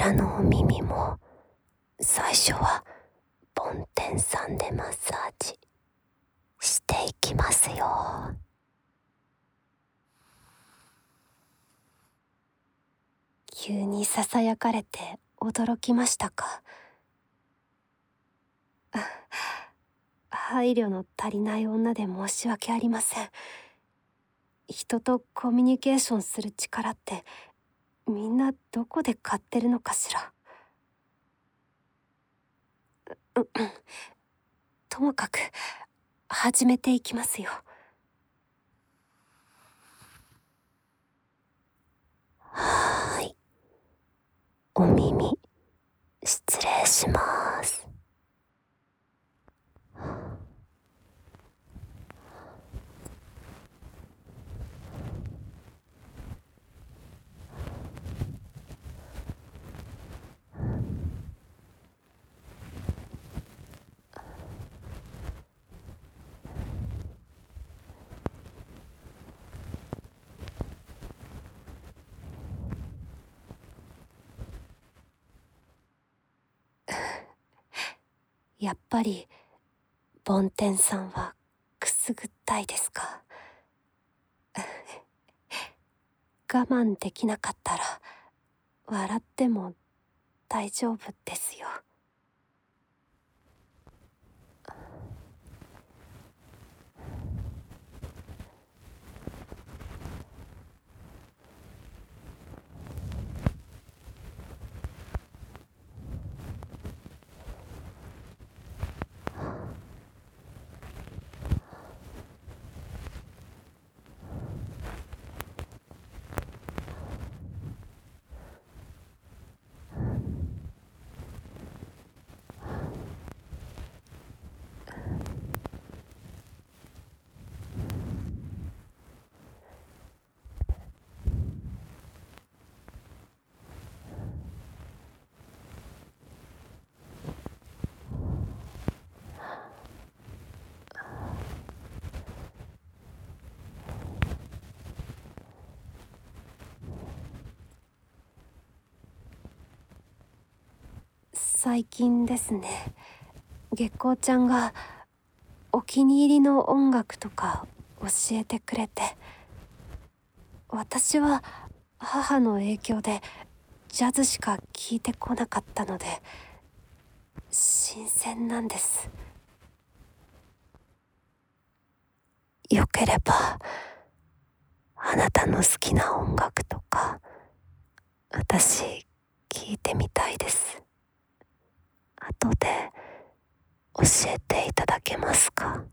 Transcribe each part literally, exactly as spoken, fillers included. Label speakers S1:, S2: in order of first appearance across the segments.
S1: らのお耳も最初はボンテンさんでマッサージしていきますよ。急にささやかれて驚きましたか？配慮の足りない女で申し訳ありません。人とコミュニケーションする力ってみんなどこで買ってるのかしら。ううんともかく始めていきますよ。はーい、お耳失礼します。やっぱりボンテンさんはくすぐったいですか？我慢できなかったら笑っても大丈夫ですよ。最近ですね、月光ちゃんがお気に入りの音楽とか教えてくれて、私は母の影響でジャズしか聴いてこなかったので新鮮なんです。よければあなたの好きな音楽とか私聞いてみたいです。後で教えていただけますか？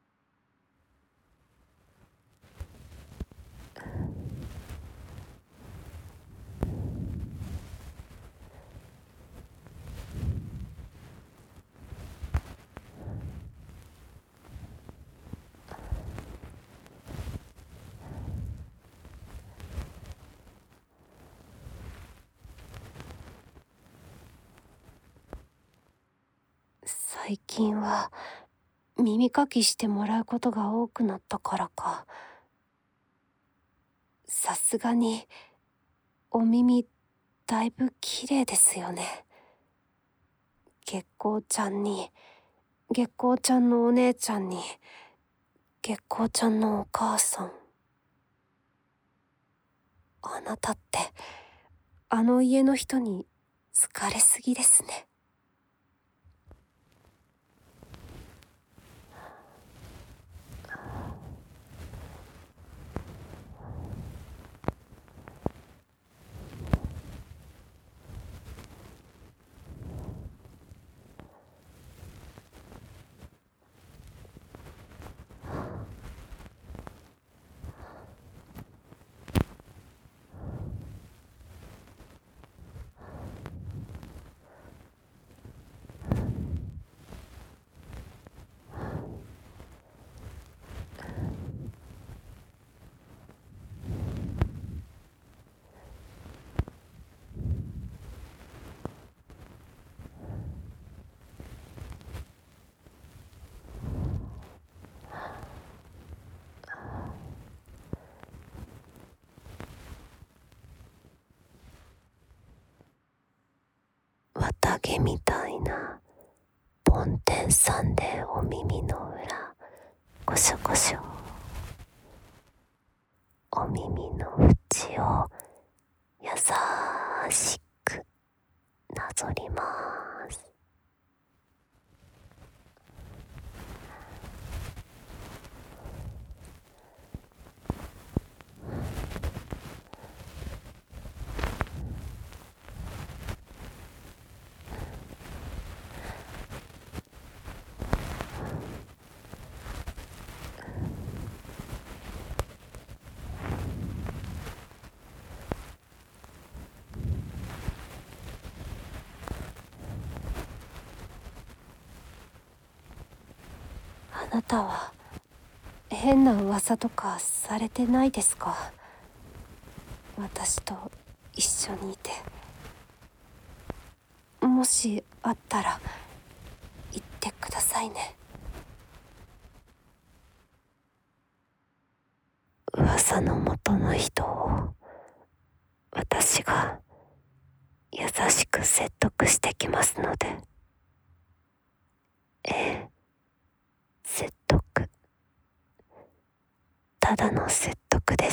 S1: 最近は耳かきしてもらうことが多くなったからか、さすがにお耳だいぶ綺麗ですよね。月光ちゃんに、月光ちゃんのお姉ちゃんに、月光ちゃんのお母さん。あなたってあの家の人に好かれすぎですね。 毛みたいな梵天さんでお耳の裏ゴショゴショ、お耳の縁を優しくなぞります。あなたは変な噂とかされてないですか？私と一緒にいて。もしあったら言ってくださいね。噂の元の人を私が優しく説得してきますので。ええ、説得。ただの説得です。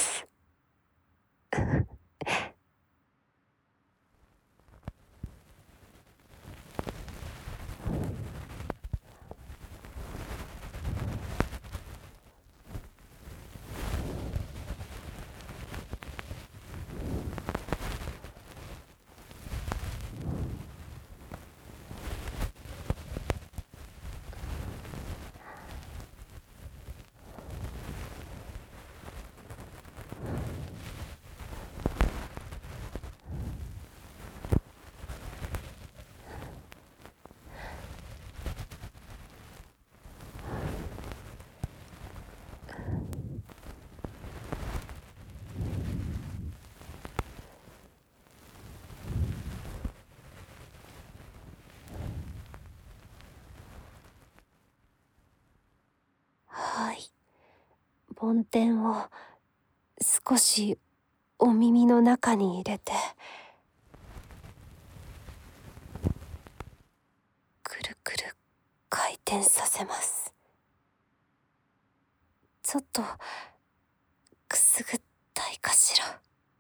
S1: はい。梵天を少しお耳の中に入れて、くるくる回転させます。ちょっとくすぐったいかしら。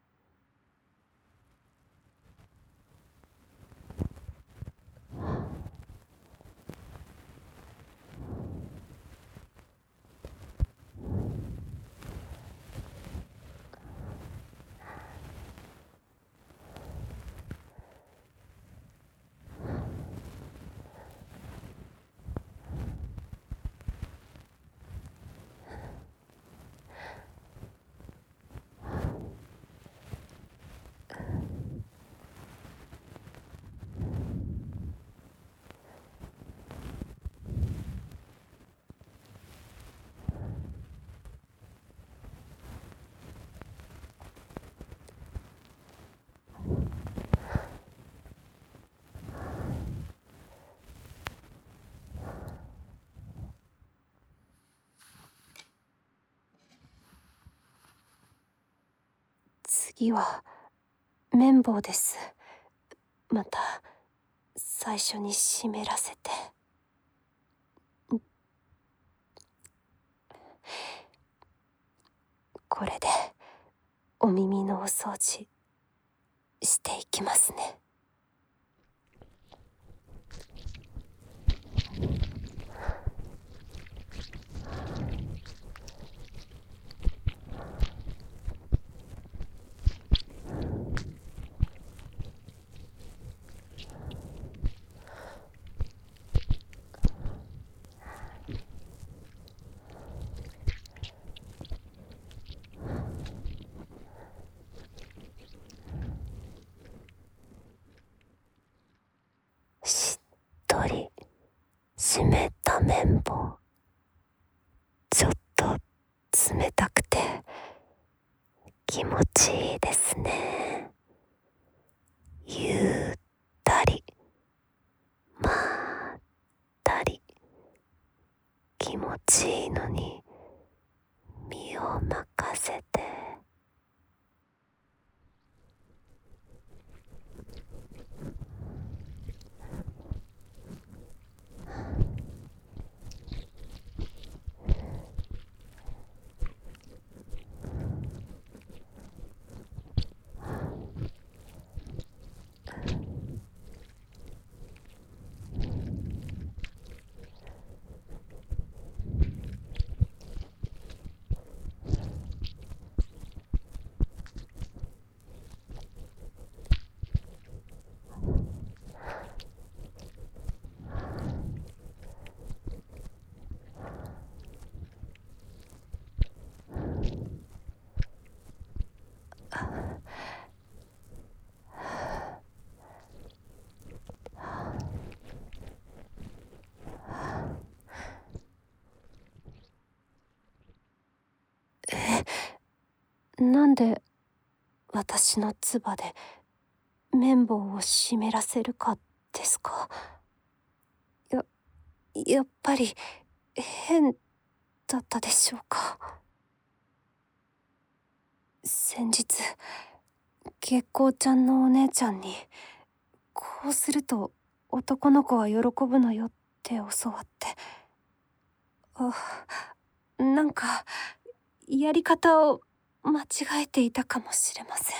S1: 次は綿棒です。また最初に湿らせて。これでお耳のお掃除していきますね。しっとり湿った綿棒、ちょっと冷たくて気持ちいいですね。ゆったりまったり気持ちいいのに身を任せて。 なんで私の唾で綿棒を湿らせるかですか。や、やっぱり変だったでしょうか。先日、月光ちゃんのお姉ちゃんに、こうすると男の子は喜ぶのよって教わって、あ、なんか、やり方を間違えていたかもしれません。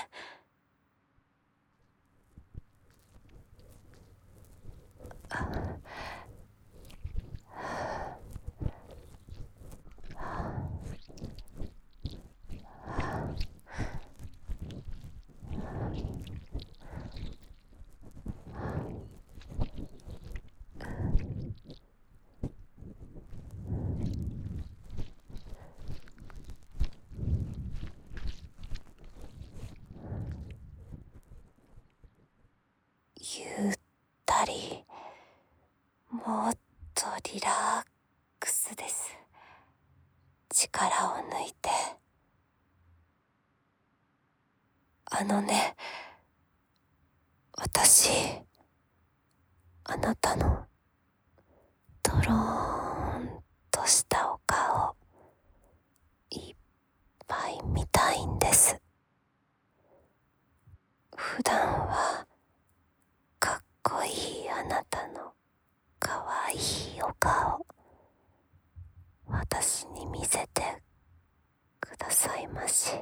S1: ゆったり、もっとリラックスです。力を抜いて。あのね、私、あなたのドローンとしたお顔、いっぱい見たいんです。普段はかっこいいあなたのかわいいお顔、私に見せてくださいまし。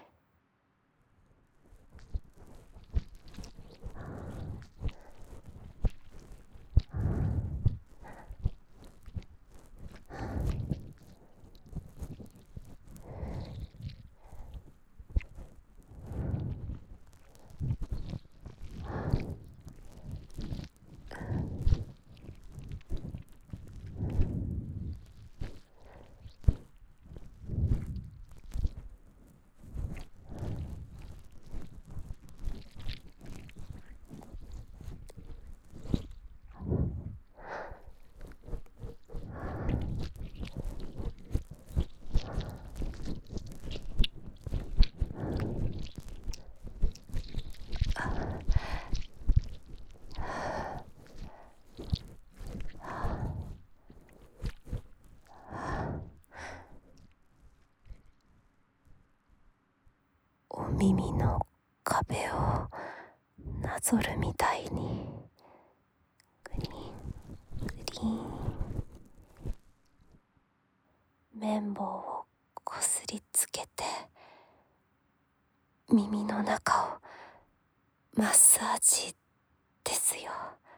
S1: お耳の壁をなぞるみたいに、グリーングリーン、綿棒をこすりつけて耳の中をマッサージですよ。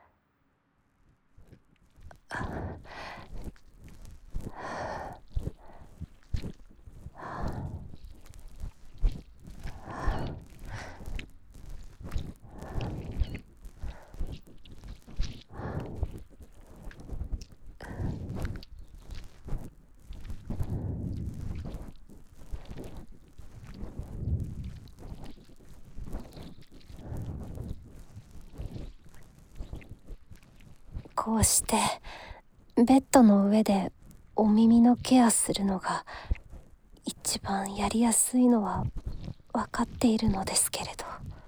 S1: こうしてベッドの上でお耳のケアするのが一番やりやすいのは分かっているのですけれど、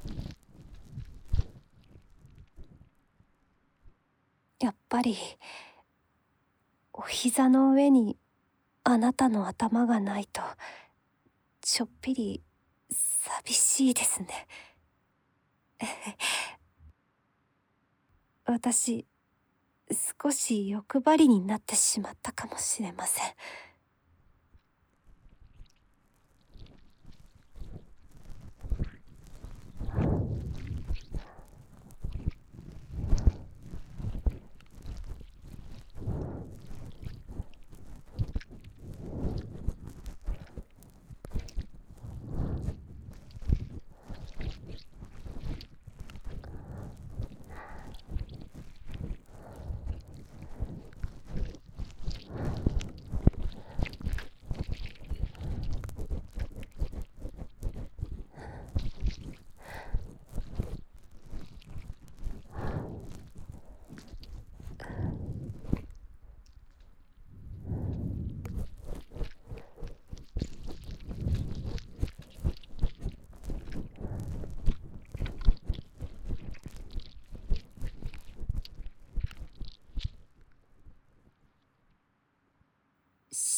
S1: やっぱりお膝の上にあなたの頭がないとちょっぴり寂しいですね。私、少し欲張りになってしまったかもしれません。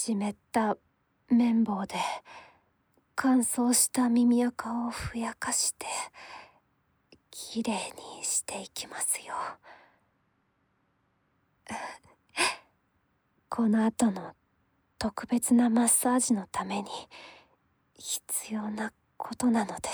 S1: 湿った綿棒で乾燥した耳垢をふやかしてきれいにしていきますよ。この後の特別なマッサージのために必要なことなのです。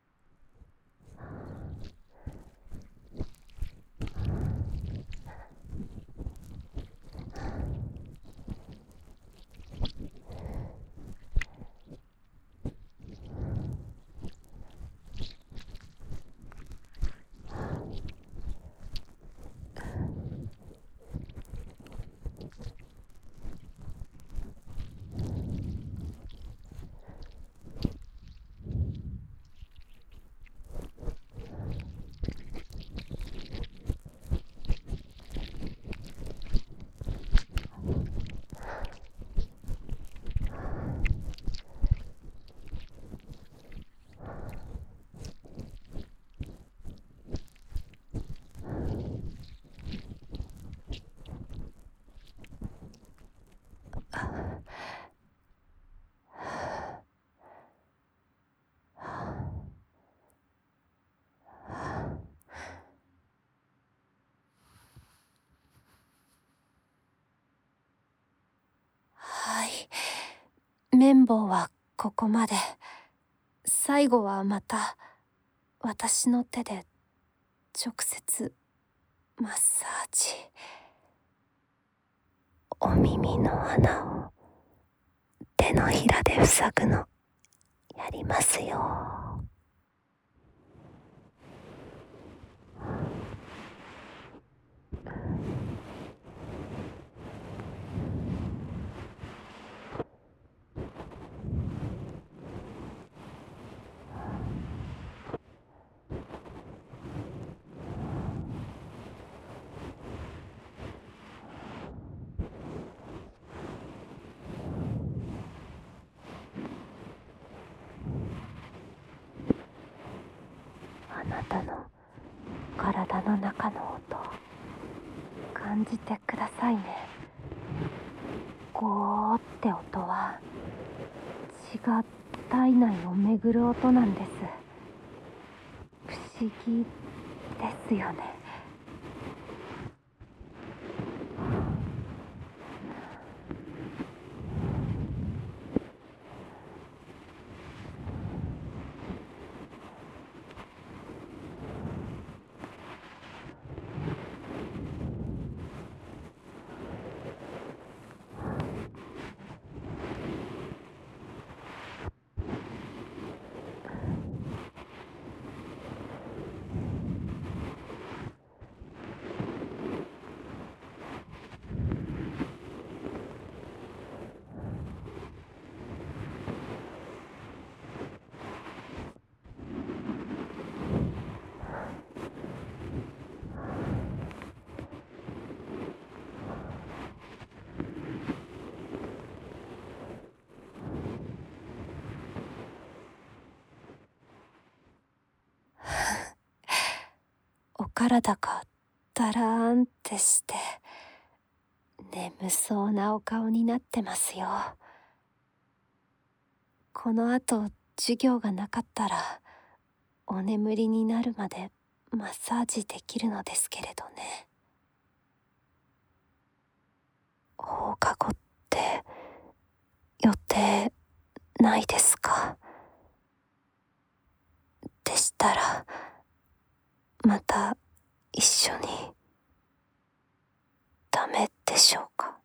S1: はい、綿棒はここまで。最後はまた私の手で直接マッサージ。お耳の穴を手のひらで塞ぐのやりますよ。あなたの体の中の音を感じてくださいね。ゴーって音は血が体内を巡る音なんです。不思議ですよね。お体がだらーんってして眠そうなお顔になってますよ。この後授業がなかったらお眠りになるまでマッサージできるのですけれどね。放課後って予定ないですか？でしたらまた一緒に。ダメでしょうか？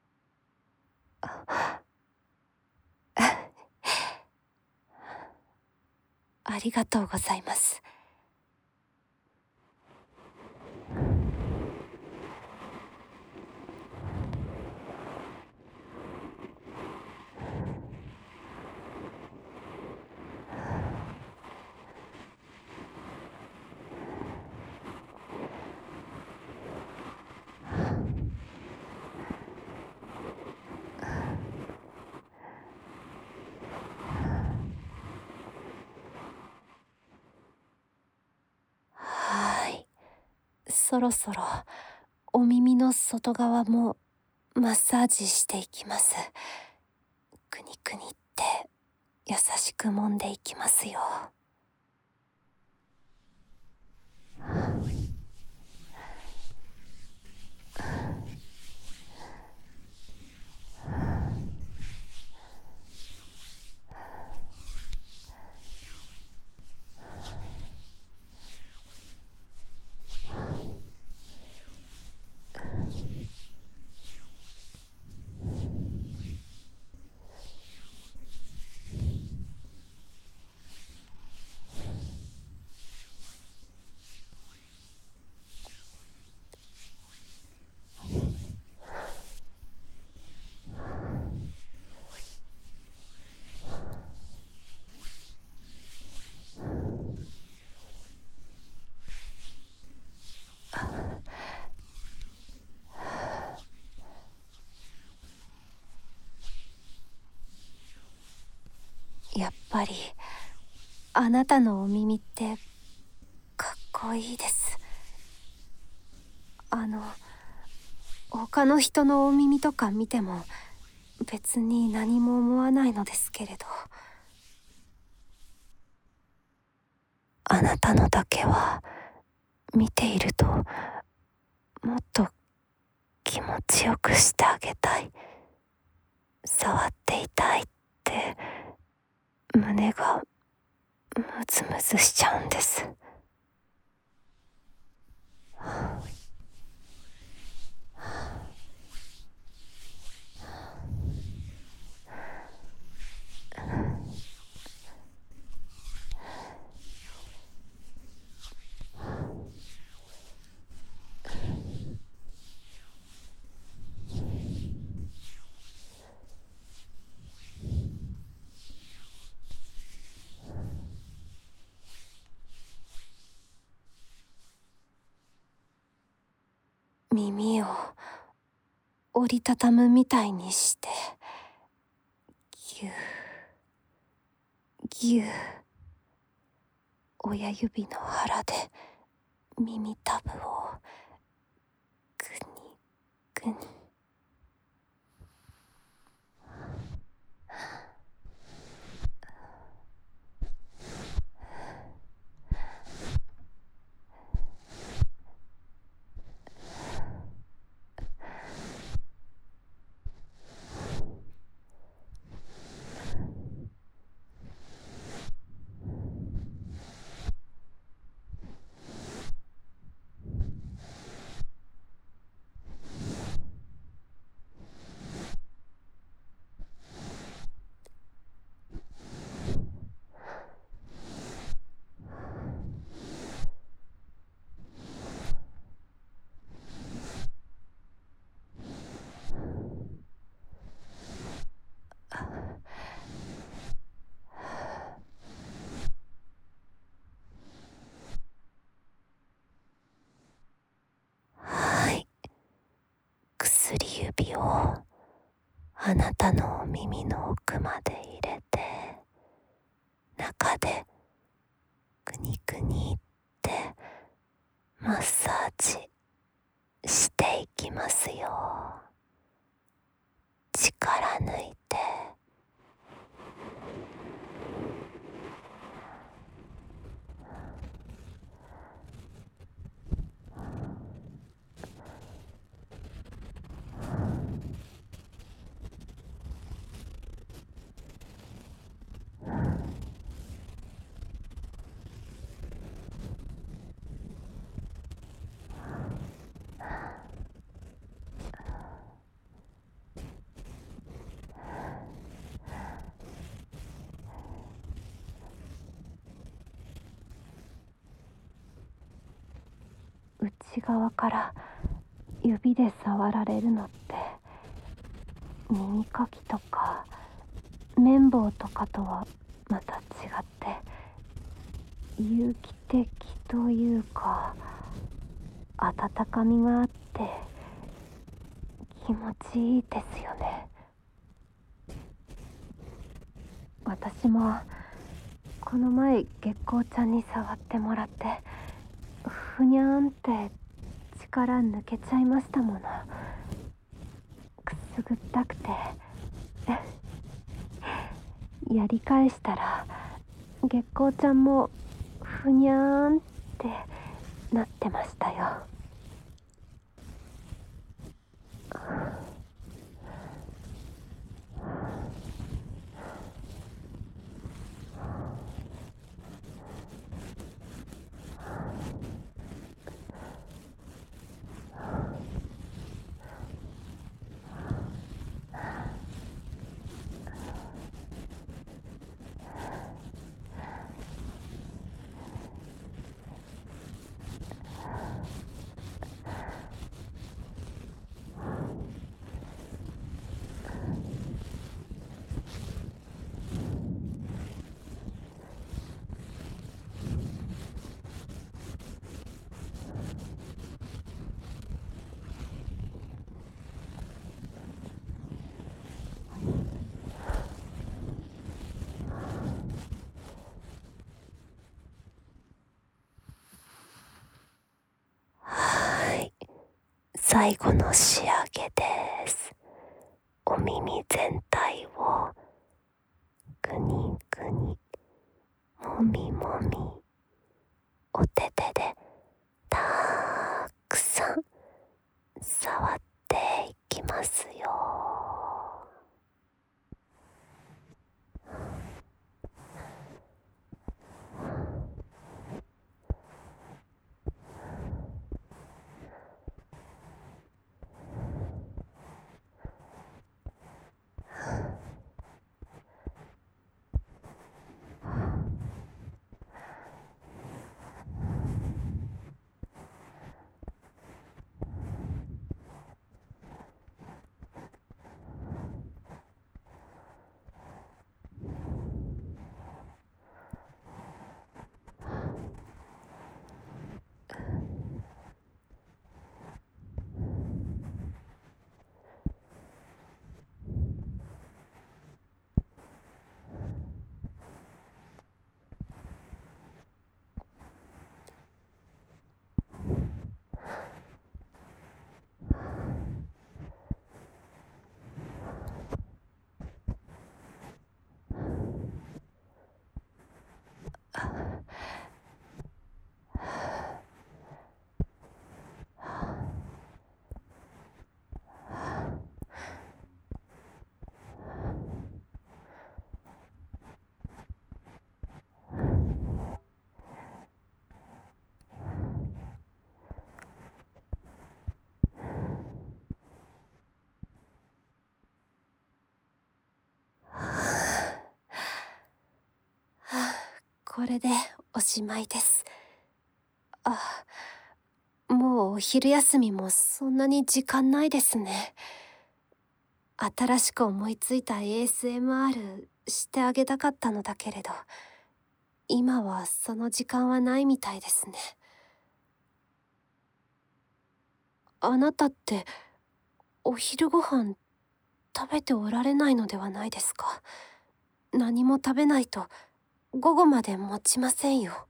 S1: ありがとうございます。はーい、そろそろお耳の外側もマッサージしていきます。くにくにって優しく揉んでいきますよ。やっぱりあなたのお耳ってかっこいいです。あの他の人のお耳とか見ても別に何も思わないのですけれど、あなたのだけは見ているともっと気持ちよくしてあげたい、触っていたいって胸がムズムズしちゃうんです。耳を折りたたむみたいにしてぎゅーぎゅー、親指の腹で耳たぶをぐにぐに。はい、薬指をあなたのお耳の奥まで入れて、中でくにくにってマッサージしていきますよ。力抜いて。内側から指で触られるのって耳かきとか綿棒とかとはまた違って有機的というか温かみがあって気持ちいいですよね。私もこの前月光ちゃんに触ってもらってふにゃーんって力抜けちゃいましたもの。 すぐったくてやり返したら月光ちゃんもふにゃーんってなってましたよ。最後の仕上げです。お耳全体をぐにぐにもみもみお手手でたくさん触っていきますよ。これでおしまいです。あ、もうお昼休みもそんなに時間ないですね。新しく思いついた エーエスエムアール してあげたかったのだけれど、今はその時間はないみたいですね。あなたってお昼ご飯食べておられないのではないですか？何も食べないと午後まで持ちませんよ。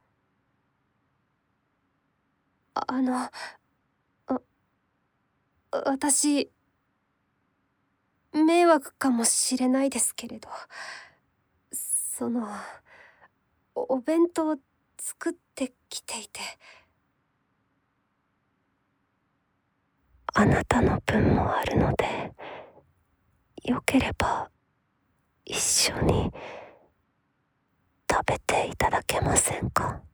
S1: あの、あ、私、迷惑かもしれないですけれど、その、お弁当作ってきていて。あなたの分もあるので、よければ一緒に食べていただけませんか？